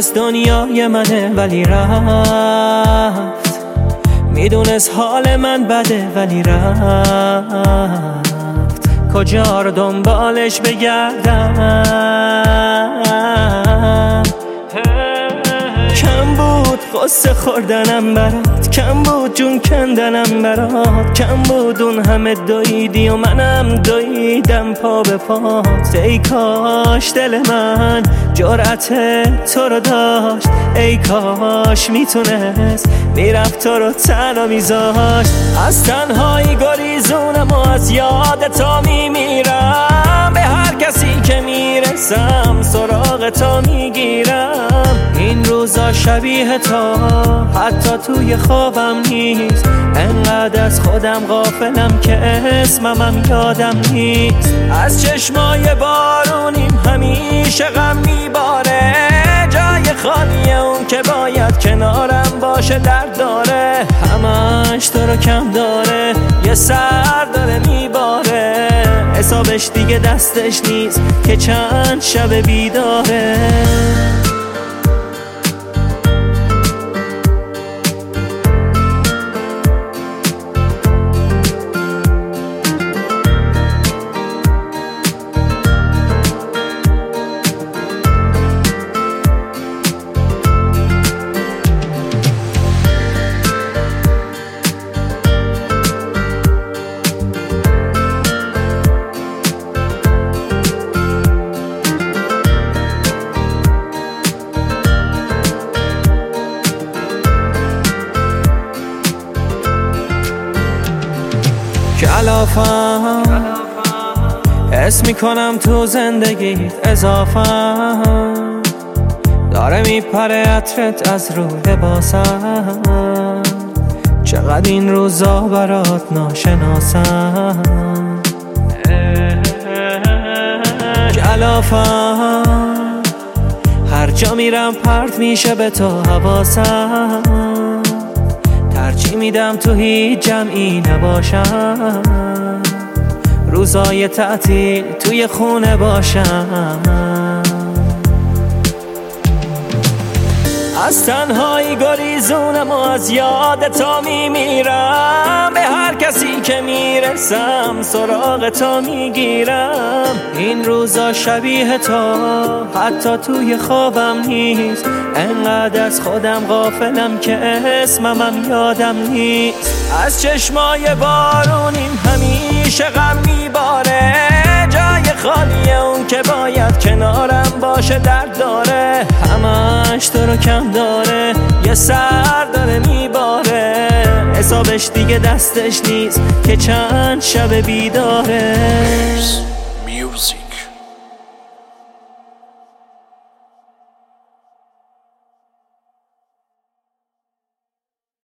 میدونست دنیای منه ولی رفت، میدونست حال من بده ولی رفت. کجا رو دنبالش بگردم؟ کم بود قصه خوردنم برات، کم بود جون کندنم برات، کم بود اون همه دویدی و منم دویدم پا به پات. ای کاش دل من جرأت تو رو داشت، ای کاش میتونست میرفت تو رو تنها میذاشت. از تنهایی گریزونم و از یاد تو میمیرم، به هر کسی که میرسم سراغ تو میگیرم. این روزا شبیه تو حتی توی خوابم نیست، انقدر از خودم غافلم که اسمم یادم نیست. از چشمای بارونیم همیشه غم میباره، جای خالیه اون که باید کنارم باشه درد داره. همش تو رو کم داره، یه سر داره میباره، حسابش دیگه دستش نیست که چند شب بیداره. کلافم حس میکنم تو زندگیت اضافم، داره میپره عطرت از رو لباسم. چقدر این روزا برات ناشناسم، کلافم هر جا میرم پرت میشه به تو حواسم. ترجیح میدم تو هیچ جمعی نباشم، روزای تعطیل توی خونه باشم. از تنهایی گریزونم و از یاد تو میمیرم، به هر کسی که میرسم سراغ تو میگیرم. این روزا شبیه تو حتی توی خوابم نیست، انقدر از خودم غافلم که اسمم یادم نیست. از چشمای بارونیم همیشه غم میباره، جای خالیه اون که باید کنارم باشه درد داره. همش تو رو کم داره، یه سر داره میباره، حسابش دیگه دستش نیست که چند شب بیداره. Music